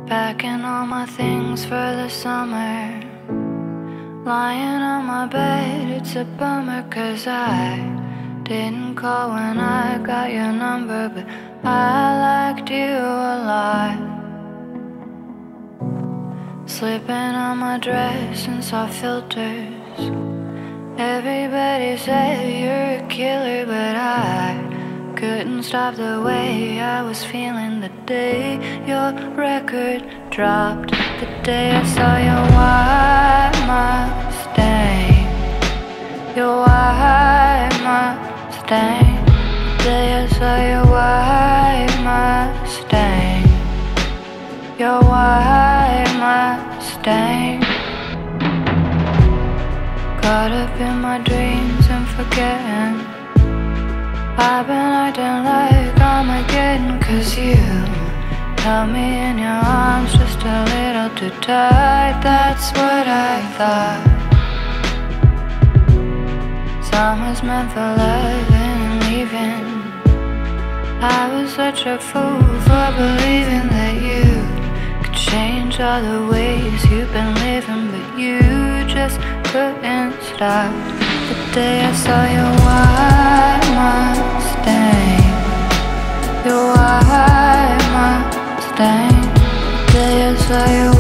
Packing all my things for the summer. Lying on my bed, it's a bummer, 'cause I didn't call when I got your number, but I liked you a lot. Slipping on my dress and saw filters. Everybody said you're a killer, but I couldn't stop the way I was feeling the day your record dropped. The day I saw your white Mustang, your white Mustang. The day I saw your white Mustang, your white Mustang. Caught up in my dreams and forgetting I've been acting like Armageddon, 'cause you held me in your arms just a little too tight. That's what I thought. Summer's meant for loving and leaving. I was such a fool for believing that you could change all the ways you've been living, but you just couldn't stop. The day I saw your white Mustang, your white Mustang. The day I saw your